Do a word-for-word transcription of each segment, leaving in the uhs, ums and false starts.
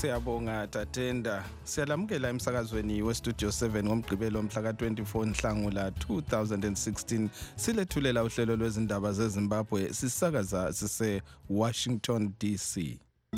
Siyabonga Tatenda. Siyalamukela emsakazweni weStudio seven ngomgqibelo mhla ka twenty-four Nhlangula two thousand sixteen. Silethulela uhlelo lwezindaba zeZimbabwe sisakaza sise Washington D C.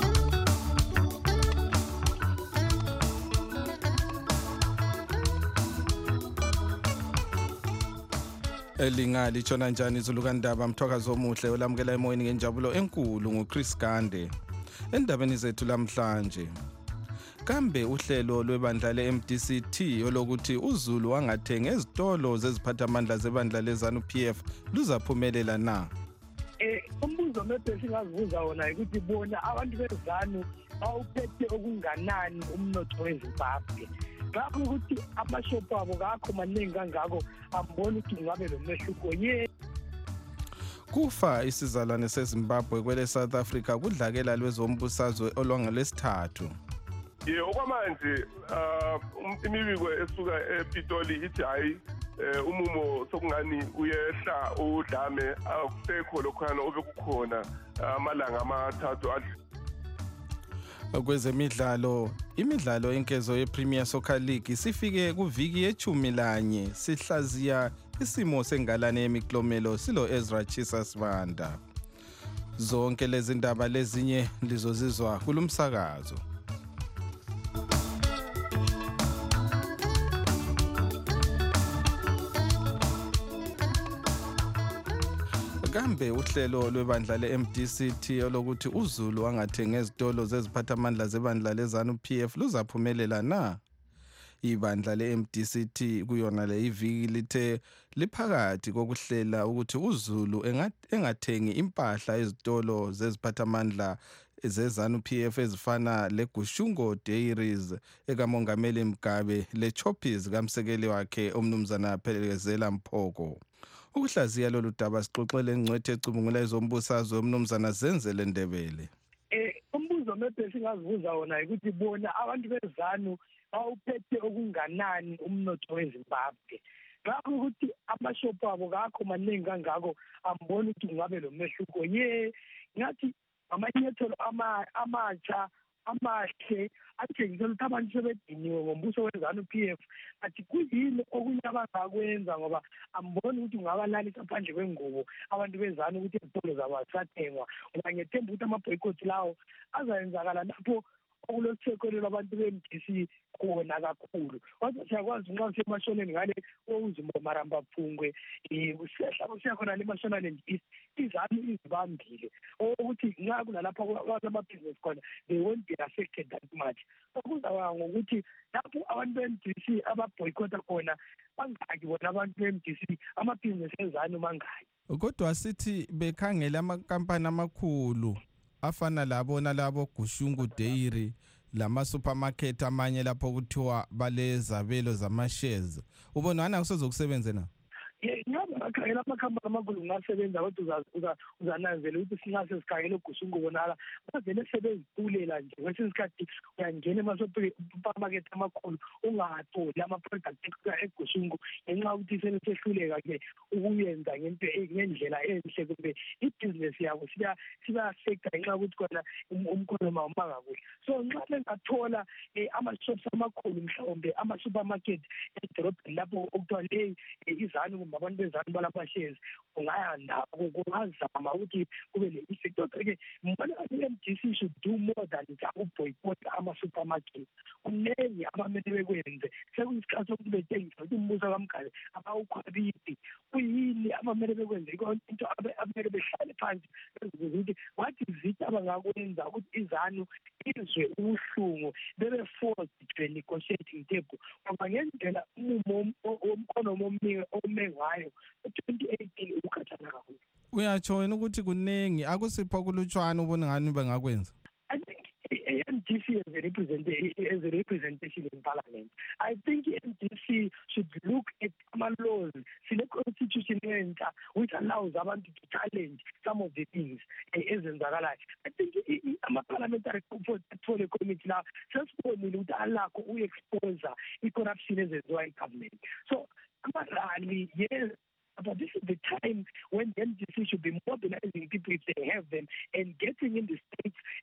Elingali tshona njani izulukandaba mthwakazo omuhle olamukela emoyeni ngenjabulo enkulu nguChris Gande. Endabeni zethu lamhlanje, kambe uhlelo lwebandla le-M D C T olokuthi uZulu wangathengi ezitolo zeziphathamandla zebandla leZANU P F luzaphumelela na? Eh umbuzo mebhe singazibuza wona ukuthi bona abantu beZANU bawuphethe okunganani umnotho weZimbabwe. Ngakho ukuthi amashopu abo kakho maningi kangako ambona ukuthi ngabe lo mehluko ye Kufa isizalwane seZimbabwe kwele South Africa kudlakela lwezombusazwe olwangelesithathu. Ye okwamanje uh, imibiko esuka ePitoli ithi hayi umumo sokungani uyehla udlame akusekho lokhana obekukhona amalanga amathathu. Kwezemidlalo, imidlalo enkezo yePremier Soccer League sifike kuviki yechumi lanye sihlaziya isimo sengalane yemiklomelo silo Ezra Chisa Sibanda. Zonke lezi ndaba lezinye lizozizwa kulumsakazo. Kambe uhlelo lwebandla le-M D C T olokuthi uZulu angathengi ezitolo zeziphathamandla zebandla leZANU P F luzaphumelela na? Ibandla le-M D C T kuyona le iviki lithe liphakathi kokuhlela ukuthi uZulu engathengi impahla ezitolo zeziphathamandla zeZANU P F ezifana leGushungo Dairies ekamongameli Mugabe leChoppies kamsekeli wakhe omnumzana Phelezela Mphoko. Ukuhlaziya lolu daba sixoxele ngcwethe ecubungula ezombusazwe omnumzana Zenzele Ndebele. Eh umbuzo mebhe singazibuza wona ukuthi bona abantu beZANU bawuphethe okunganani umnotho weZimbabwe. Ngakho ukuthi amashopu abo kakho maningi kangako ambona ukuthi ngabe lo mehluko ye ngathi amanyathelo amatsha amahle atshengisa ukuthi abantu sebediniwe ngombuso weZANU P F athi kuyini okunye abangakwenza ngoba amboni ukuthi ungabalalisa phandle kwengubo abantu beZANU ukuthi izitolo zabo asathengwa ngoba ngethemba ukuthi ama-boycott lawo azayenzakala lapho okulokuthekelelwa abantu be-M D C khona kakhulu. Kodwa siyakwazi nxa usemashoneni ngale ouzimbo Maramba Phungwe usehla usekhona le Mashonaland East iZANU izibambile ukuthi nxa kulalapha kwamabhizinisi khona they won't be affected that much. Okuzaba ngokuthi lapho abantu be-M D C ababoycota khona bangaki bona abantu be-M D C amabhizinisi eZANU mangaki. Kodwa sithi bekhangela amakampani amakhulu afana labo nalabo Gushungu Dairy lama supermarket amanye lapho kuthiwa balezabelo zama-shares. Ubonana kusezokusebenza na? Yebo bakhangela amakhampani amakhulu ngasebenza kodwa uzananzela ukuthi singase sikhangele uGushungu bonala bavele sebezipulela nje kwesinye isikhathi uyangena ema-supermarket amakhulu ungatholi ama-product eGushungu ngenxa yokuthi sehluleka-ke ukuyenza ngento ngendlela enhle kumbe ibhizinesi yabo siba-affecta ngenxa yokuthi khona umkhono mawumanga kuhle. So nxa bengathola ama-shops amakhulu mhlawumbe ama-supermarket edorobheni lapho okuthiwa le iZANU abantu beZANU balama-shares ungayanda kungazama ukuthi kube le-effect. Kodwa-ke mbona i-M D C should do more than ukuboycott ama-supermarket. Kunengi abamele bekwenze sekuyisikhathi sokuthi betshengisa ukuthi umbuso kaMgabe abawukhwabiti kuyini abamele bekwenze into abamele behlale phansi bezibuza ukuthi what is it abangakwenza ukuthi iZANU izwe ubuhlungu bebe-forced to a negotiating table ngoba ngendlela umumo womkhono ome ngayo twenty eighteen ukhathana kakhulu. Uyatsho wena ukuthi kunengi akusipho kulutshwana ubona ngani bengakwenza? I think M D C as a representation as a representation in parliament. I think M D C should look at common laws, select constitution which allows abantu to challenge some of the things ezenzakalayo. I think ama-parliamentary portfolio committee now sesibonile ukuthi alakho uku-expose i-corruption ezenziwa i-government. So amarali yes But this is the time when the M D C should be mobilizing people if they have them and getting in the states and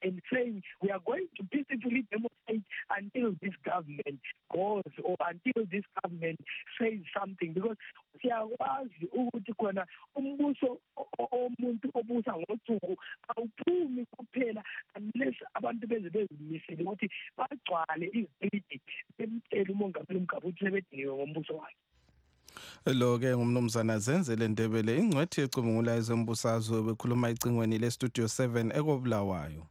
and saying we are going to peacefully demonstrate until this government goes or until this government says something, because siyakwazi ukuthi khona umbuso omuntu obusa ngosuku awuphumi kuphela unless abantu beze bezimisele ukuthi bagcwale izigidi bemtshela umongameli uMkhabuthe sebediniwe ngombuso wakhe. Lo ke ngumnumzana Zenzele Ndebele, ingcwethi ecubungula ezombusazwe, bekhuluma icingweni le Studio seven ekobulawayo.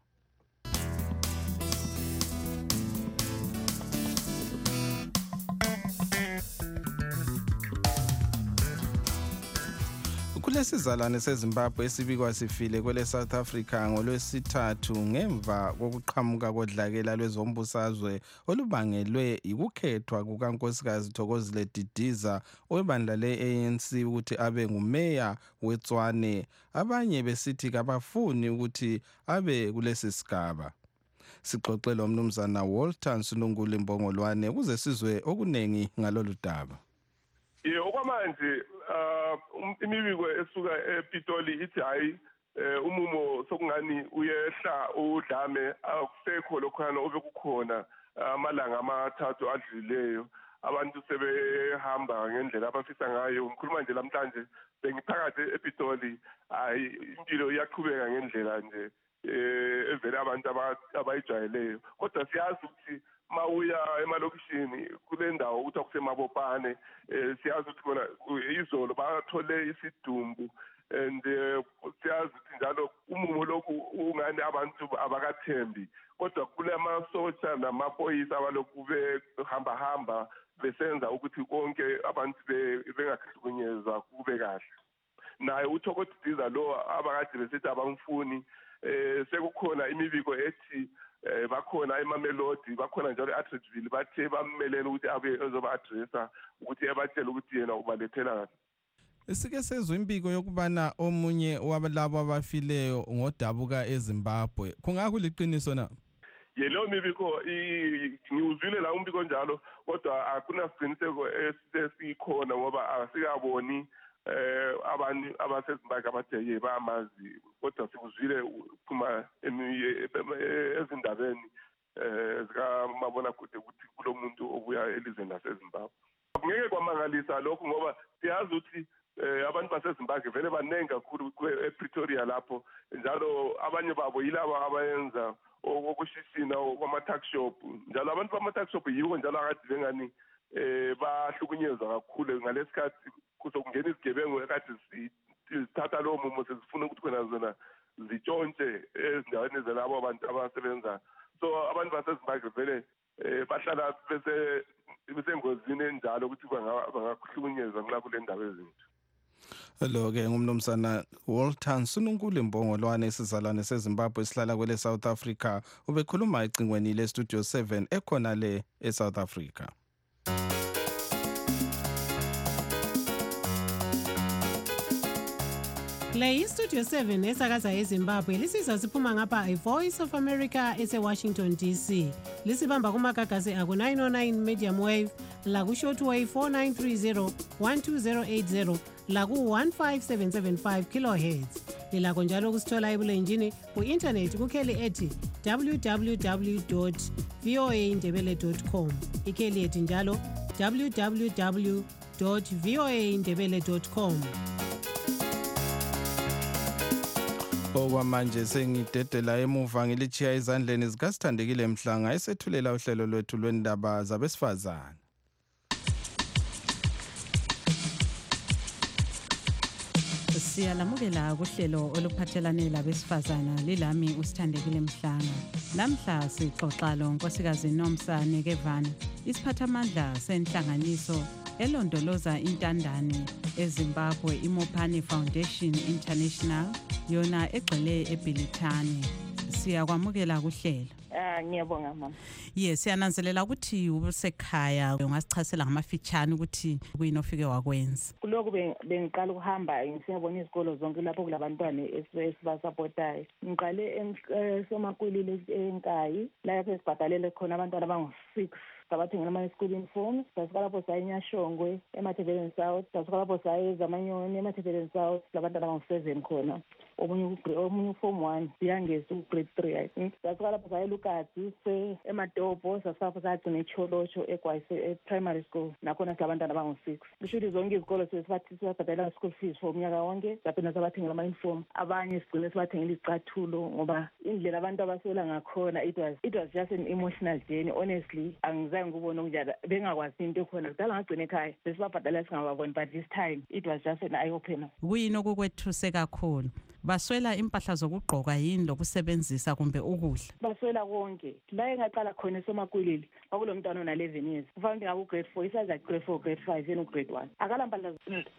Kulesizalwane seZimbabwe esibikwa sifile kwele South Africa ngolwesithathu ngemva kokuqhamuka kodlakela lwezombusazwe olubangelwe ukukhethwa kukaNkosikazi Thokozile Didiza webandla le-A N C ukuthi abe ngumeya weTshwane, abanye besithi kabafuni ukuthi abe kulesi sigaba. Sixoxela umnumzana Walter Nsulungule Mbongolwane ukuze sizwe okunengi ngalolu daba. Ye okwamanje imibiko esuka ePitoli ithi hayi umumo sokungani uyehla udlame akusekho lokhana obekukhona amalanga amathathu adlileyo, abantu sebehamba ngendlela abafisa ngayo. Ngikhuluma nje namhlanje bengiphakathi ePitoli, hayi impilo iyaqhubeka ngendlela nje evele abantu abayijwayeleyo, kodwa siyazi ukuthi mawuya emalokishini kule ndawo ukuthi akusemabopane, siyazi ukuthi bona izolo bathole isidumbu, and siyazi ukuthi njalo umumo lokhu ungani abantu abakathembi, kodwa kule masotsha namaphoyisa abaloku behamba hamba besenza ukuthi konke abantu bengahlukunyezwa kube kahle. Naye uThokozile lo abakade besithi abangifuni, sekukhona imibiko ethi bakhona eMamelodi, bakhona njalo eAtteridgeville bathe bammelele ukuthi abe ezoba addressa ukuthi ebatshela ukuthi yena ubalethela. Sike sezwe impiko yokubana omunye wabalabo abafileyo ngodabuka eZimbabwe, kungakuliqiniso na? Yelo mibiko ngiwuzwile la umbiko njalo, kodwa akunasiqiniseko esikhona ngoba asikaboni eh abantu abaseZimbabwe abathe bayamazi, kodwa sikuzwile phuma ezindabeni eh zika mabona kude ukuthi kulomuntu obuya elizweni laseZimbabwe. Ngeke kwamangalisa lokho ngoba siyazi ukuthi abantu baseZimbabwe vele banengi kakhulu ePretoria lapho, njalo abanye babo yilabo abayenza okushishina kwama-tuck shop, njalo abantu bama-tuck shop yiwo njalo akade bengani eh bahlukunyezwa kakhulu ngalesikhathi kusokungena izigebengu ekade zithatha lowo mumo sezifuna ukuthi khona zona zitshontshe ezindaweni zalabo abantu abasebenza. So abantu baseZimbabwe vele bahlala bese besengozini enjalo ukuthi bangahlukunyezwa kulapho le ndaba ezinto. Lo ke ngumnumzana Walter Nsulungule Mbongolwane, isizalwane seZimbabwe esihlala kwele South Africa, ubekhuluma icingweni le Studio seven ekhona le eSouth Africa. Le Studio seven esakaza eZimbabwe lisiza siphuma ngapha iVoice of America eseWashington D C. Lisibamba kumagagasi aku nine oh nine medium wave, la ku shortwave four nine three zero one two zero eight zero, la ku one five seven seven five kilohertz. Lilakho njalo kusithola ebulenjini ku internet kukheli ethi w w w dot v o a ndebele dot com. Ikheli ethi njalo w w w dot v o a ndebele dot com. Okwamanje sengidedela emuva ngilichiya izandleni zikaSithandekile Mhlanga esethulela uhlelo lwethu lwendaba zabesifazane. Siyalamukela kuhlelo oluphathelane labesifazana, lilami uSithandekile Mhlanga. Namhla sixoxa lo Nkosikazi Nomsa Nekevana, isiphathamandla senhlanganiso elondoloza intandane eZimbabwe iMopani Foundation International, yona egcwele eBilitane. Siyakwamukela kuhlelo. Ah ngiyabonga mama. Yes, siyananzelela ukuthi ubusekhaya, ungasichasela ngamafitshane ukuthi kuyinofike wakwenza. Kuloko bengiqala ukuhamba ngisiyabona izikolo zonke lapho kulabantwana esibasupportayo. Ngiqale eSomakwilile eNkayi, lapho esibhadalele khona abantwana abangu six sabathengela ama-school uniforms, sasuka lapho saya eNyashongwe eMatabeleland South, sasuka lapho saya eZamanyoni eMatabeleland South, labantwana abangu-seven khona. Omunye omunye form one siyangeza ku-grade three I think. Sasuka lapho saya eLukatsi eMatopo, sasuka lapho sagcina eCholosho eGwayise e-primary school, nakhona silabantwana abangu-six. Kushuthi zonke izikolo sesibathi sibabhadalela school fees for umnyaka wonke, saphinda sabathengela ama-uniform. Abanye sigcine sibathengela izicathulo ngoba indlela abantu abaswela ngakhona, it was it was just an emotional journey. Honestly, angizange ngubone kunjalo, bengakwazi into khona. Kudala ngagcina ekhaya sesibabhadalela singababoni, but this time it was just an eye opener. Kuyini okukwethuse kakhulu? Baswela impahla zokugqoka yini lokusebenzisa kumbe ukudla? Baswela konke. La engaqala khona eSomakwilili kwakulo mntwana ona eleven years. Kufanele ngaku grade four, isaza grade four, grade five yena grade one. Akala mpahla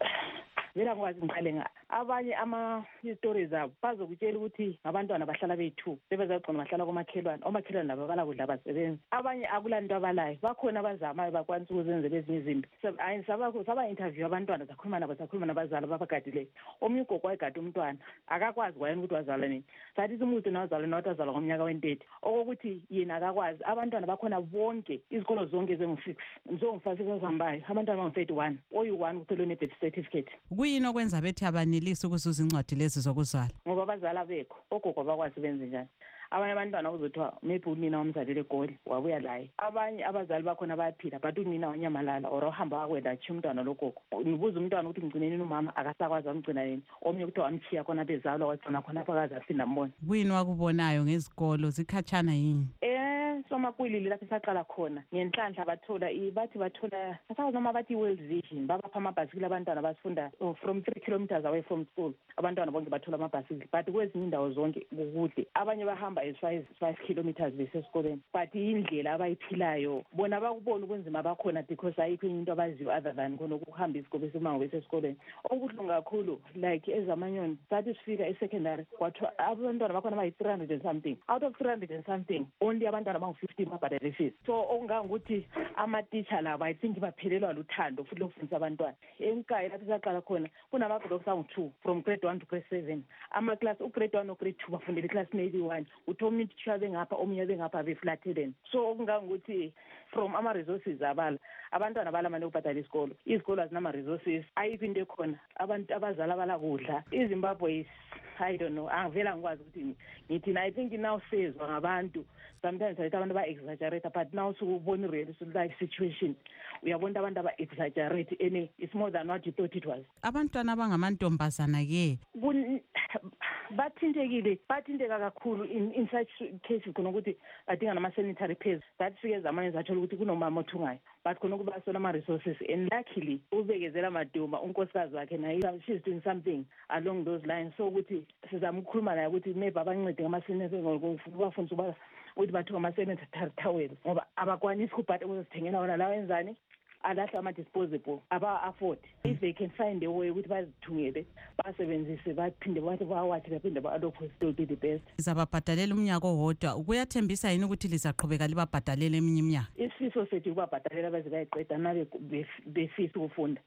vela ngwazi ngiqale nga abanye ama stories zabo bazokutshela ukuthi abantwana bahlala bethu sebezagcina bahlala komakhelwane, omakhelwane nabo balakudla abasebenzi. Abanye akulanto abalayo, bakhona abazamayo bakwanisa ukuzenzela ezinye izinto. Ayi sabakho saba interview abantwana zakhuluma nabo sakhuluma nabazali babagadileyo. Omnye ugogo wayegada umntwana akakwazi wayena ukuthi wazalwa nini. Sathi umuntu nawazalwa nathi wazalwa ngomnyaka we-thirty. Okokuthi yena akakwazi. Abantwana bakhona bonke izikolo zonke zengu-six. Ngizongifasa ezihambayo abantwana bangu-thirty-one. Oyi-one uthelwe ne-birth certificate. Kuyini okwenza bethi abanelisi ukuzuza incwadi lezi zokuzala? Ngoba abazala bekho ogogo bakwazi benze njani. Abanye abantwana uzothiwa maybe unina wamzalele eGoli wabuya laye. Abanye abazali bakhona bayaphila but unina wanyamalala or uhamba wakwenda achiya umntwana logogo. Ngibuza umntwana ukuthi ngigcineni umama akasakwazi amgcina yini. Omnye ukuthi wamchiya khona bezalwa wagcina khona phakazi asinda mbona. Kuyini wakubonayo ngezikolo zikhatshana yini? Eh Somakwilili lapho saqala khona ngenhlanhla bathola bathi bathola asazi noma bathi World Vision babapha amabhasikili abantwana basifunda from three kilometers away from school. Abantwana bonke bathola amabhasikili but kwezinye indawo zonke kukude. Abanye bahamba as far as five kilometers besesikoleni but indlela abayiphilayo bona bakubona ubunzima bakhona because ayikho into abaziyo other than khona ukuhamba isikole semango besesikoleni. Okubuhlungu kakhulu like eZamanyoni sathi sifika e-secondary kwathiwa abantwana bakhona bayi-three hundred and something. Out of three hundred and something only abantwana bangu-fifteen babhadale fees. So okungangokuthi ama-teacher labo I think baphelelwa luthando futhi lokufundisa abantwana. Enkayi lapho saqala khona kunama-blocks angu-two from grade one to grade seven. Ama-class ugrade one no-grade two bafundela i-class eighty-one. Uthomnye teacher bengapha omnye bengapha beflatelen. So okungangokuthi from ama-resources abala abantwana balamane ukubhadala isikolo. Izikolo azinama-resources. Ayikho into ekhona. Abantu abazali abalakudla. iZimbabwe I don't know. Angivela ngikwazi ukuthi ngithi I think now sezwa ngabantu. Sometimes I abantu ba-exaggerate but now sukubona i-real life situation. Uyabona abantu aba-exaggerate and it's more than what you thought it was. Abantwana abangamantombazana ke bathintekile bathinteka kakhulu in, in such cases khona ukuthi adinga nama-sanitary pads that fike zamanye zathola ukuthi kunomama othungayo but khona ukubasola ama-resources and luckily ubekezela Maduma unkosikazi wakhe naye she's doing something along those lines so ukuthi sizama ukukhuluma naye ukuthi maybe abancede ngama-sanitary ngokubafundisa uba ukuthi bathuka ama-sanitary towels ngoba abakwanisi ukubhada ukuzithengela wona lawo enzani alahle ama-disposable aba-afford. If they can find a way ukuthi bazithungele basebenzise baphinde bathi bawathi baphinde ba-adophe still be the best. Lizababhadalela umnyaka owodwa ukuyathembisa yini ukuthi lizaqhubeka libabhadalele eminye iminyaka? Isifiso sethu ukubabhadalela baze bayiqeda nabe befisa ukufunda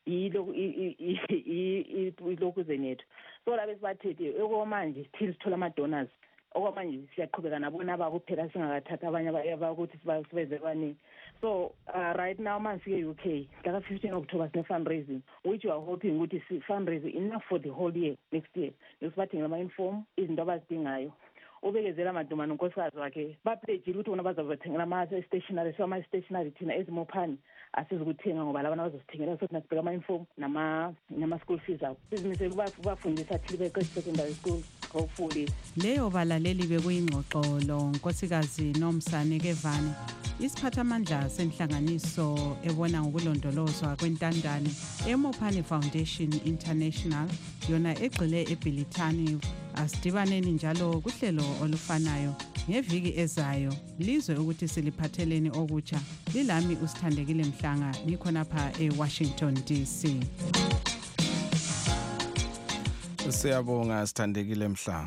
yilokhu zenethu. So labe sibathethe okwamanje till sithola ama-donors okwamanje siyaqhubeka nabona abakuphela singakathatha abanye abakuthi sibeze baningi. So uh, right now mansi e-U K like fifteen October sine fundraising which we are hoping ukuthi si fundraising enough for the whole year next year. Nesibathengela ama-uniform izinto abazidingayo. Ubekezela Maduma nonkosikazi wakhe bapledgile ukuthi bona bazabathengela ama-stationary so ama-stationary thina ezimophani asizukuthenga ngoba labana bazosithengela sothi nasibheka ama-uniform nama-school fees abo sizimisele ukubafundisa till beqede secondary school hopefully. Leyo balaleli bekuyingxoxo lo nkosikazi Nomsane Kevane isiphathamandla senhlanganiso ebona ngokulondolozwa kwentandane eMophane Foundation International yona egxile eBhilithani. Asidibaneni njalo kuhlelo olufanayo ngeviki ezayo lizwe ukuthi siliphatheleni okutsha. Lilami uSithandekile Mhlanga ngikhonapha eWashington D C. Siyabonga Sithandekile Mhlanga.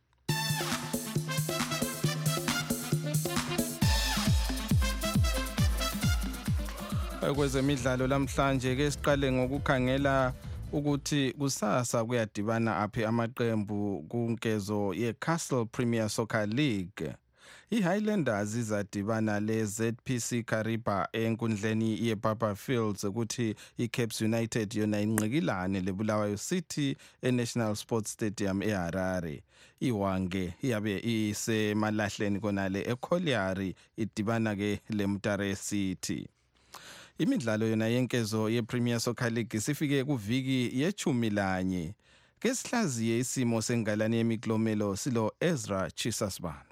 Kwezemidlalo lamhlanje ke siqale ngokukhangela ukuthi kusasa kuyadibana aphi amaqembu kunkezo yeCastle Premier Soccer League. I-Highlanders izadibana le-Z P C Kariba enkundleni ye-Papa Fields ukuthi i-Caps United yona inqikilane leBulawayo City e-National Sports Stadium eHarare. Iwange iyabe isemalahleni konale eCollieri idibana ke leMutare City. Imidlalo yona yenkezo ye-Premier Soccer League sifike kuviki yechumi lanye. Ke sihlaziye isimo sengalane yemiklomelo silo Ezra Chisasbanda.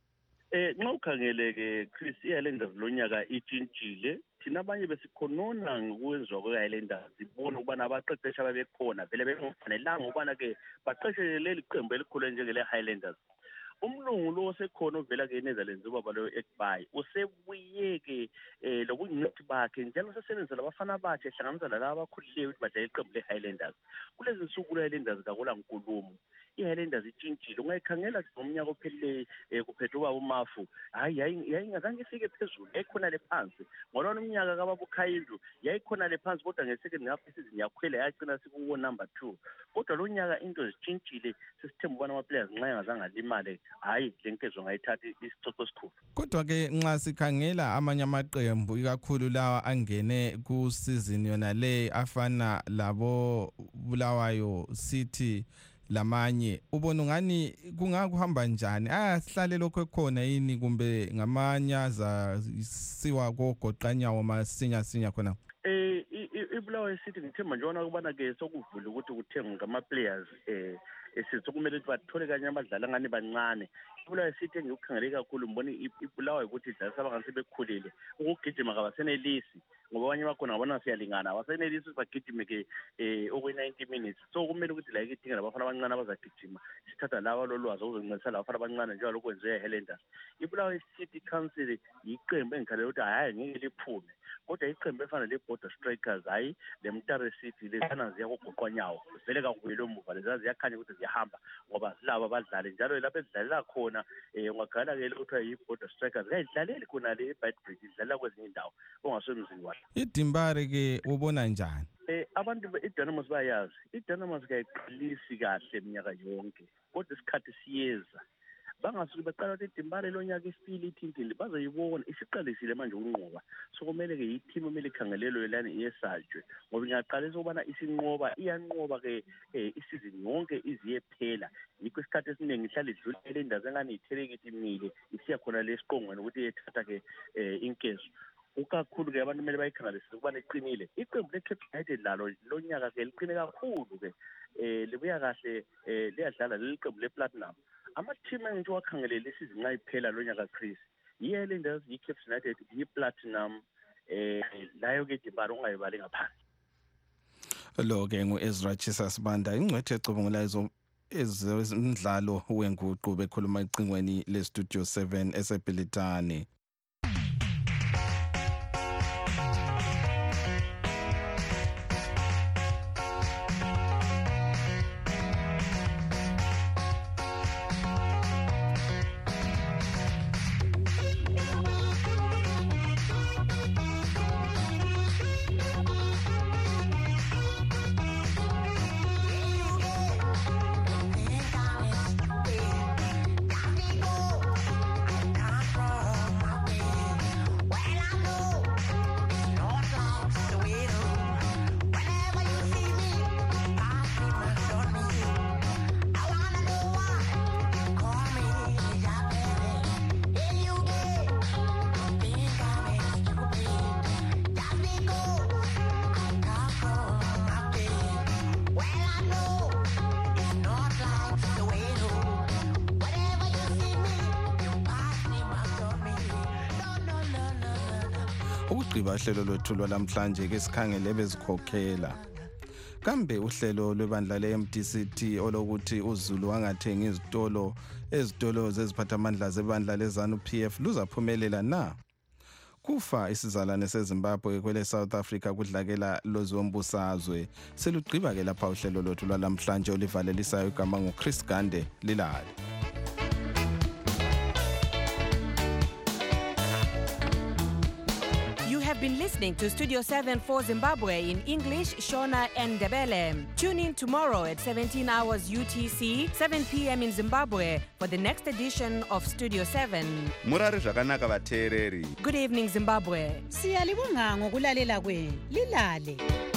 Eh nxa ukhangeleke Chris iHighlanders lonyaka itshintshile thina abanye besikhonona ngokwenziwa kweHighlanders sibona ukubana abaqeqesha babekhona vele bengofanelanga ukubana ke baqeqeshe leli qembu elikhulu njengele Highlanders. Umlungu lo osekhona ovela ke eNetherlands ubaba lo eKbay usebuye ke lokuncedi bakhe njalo usesebenza labafana bakhe ehlanganisa lalabo abakhulileyo ukuthi badlale iqembu leHighlanders. Kulezi nsuku leHighlanders kakula nkulumo. iHighlanders itshintshile ungayikhangela ngomnyaka ophelileyo kuphethe ubaba uMafu hayi yayingazange ifike phezulu ekhona le phansi ngolona umnyaka kababa uKhayindu yayikhona le phansi kodwa ngesecond half season yakhwela yagcina sikuwo number two kodwa lo nyaka into zitshintshile sisithemba ubana ama players nxa engazange alimale hayi lenkezo ngayithatha isicoco esikhulu. Kodwa ke nxa sikhangela amanye amaqembu ikakhulu lawa angene ku season yona le afana labo Bulawayo City lamanye ubona ngani kungakuhamba njani asihlale lokho ekhona yini kumbe ngamanyaza siwa kogoqanyawo masinya sinya khona eh iBulawayo City ngithemba nje wona ukubana ke sokuvula ukuthi kuthengwe ngama players eh esizokumele ukuthi bathole kanye abadlala ngani bancane. iBulawayo City engikukhangeleke kakhulu mbona iBulawayo ukuthi idlala sabangani sebekhulile ukugijima kabasenelisi ngoba abanye bakhona ngabona siyalingana abasenelisi bagijime ke eh okwe ninety minutes so kumele ukuthi la ikidinga labafana abancane abazagijima sithatha lawa lolwazi ukuzoncedisa labafana abancane njalo lokwenziwa eHighlanders. iBulawayo City Council iqembu engikhalela ukuthi hayi ngeke liphume kodwa iqembu efana leBorder Strikers hayi leMutare City lezana ziyakugoqwanyawo vele kakubuyele emuva lezazi ziyakhanya ukuthi ziyahamba ngoba silabo abadlali njalo lapho ezidlalela khona eh ungakhala ke lokho yiBorder Strikers ayidlaleli khona le eBadbridge idlala kwezinye indawo ongasebenzini wathi. iDimbare ke ubona njani? Eh abantu iDynamos bayazi iDynamos kayiqalisi kahle eminyaka yonke kodwa isikhathi siyeza bangasuke baqala ukuthi iDimbare lonyaka isifile ithintile bazoyibona isiqalisile manje ukunqoba so kumele ke i-team kumele ikhangelelwe lana iyesajwe ngoba ingaqalisa ukubana isinqoba iyanqoba ke isizini yonke iziye phela yikho isikhathi esiningi ihlala idlula elendaze engani ithelekile imile isiya khona lesiqongweni ukuthi yethatha ke inkezo ukakhulu ke abantu kumele bayikhangelisise ukubana iqinile iqembu leCape United lalo lonyaka ke liqine kakhulu ke eh libuya kahle eh liyadlala leli qembu lePlatinum ama-team engithi wakhangelela isizini nxa iphela lo nyaka Chris iHighlanders iCape United iPlatinum eh layo ke iDimbare ungayibali ngaphansi. Lo ke ngu-Ezra Chisasbanda ingcwethe ecubungula izo ezemidlalo wenguqu bekhuluma icingweni leStudio seven eseBhilitane. Ukugqiba hlelo lwethu lwalamhlanje ke sikhangele bezikhokhela kambe uhlelo lwebandla le-M D C T olokuthi uZulu wangathengi izitolo ezitolo zeziphathamandla zebandla lezanu P F luzaphumelela na? Kufa isizalwane seZimbabwe kwele South Africa kudlakela lozombusazwe selugqiba ke lapha uhlelo lwethu lwalamhlanje olivalelisayo igama nguChris Gande Lilali. Been listening listening to Studio seven for Zimbabwe in English, Shona and Ndebele. Tune in tomorrow at seventeen hours U T C, seven p.m. in Zimbabwe for the next edition of Studio seven. Murari zvakanaka vateereri. Good evening, Zimbabwe. Siyalibonga ngokulalela kwenu. Lilale.